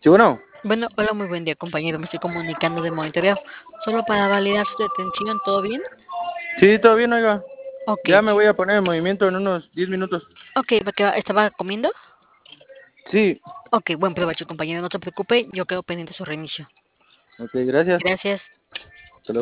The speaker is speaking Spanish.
Sí, bueno. Bueno, hola, muy buen día, compañero. Me estoy comunicando de monitoreo. Solo para validar su detención, ¿todo bien? Sí, todo bien, oiga. Ok, Ya me voy a poner en movimiento en unos 10 minutos. ok, ¿estaba comiendo? Sí. Ok, buen provecho, compañero. No se preocupe, yo quedo pendiente de su reinicio. Ok, gracias. Gracias.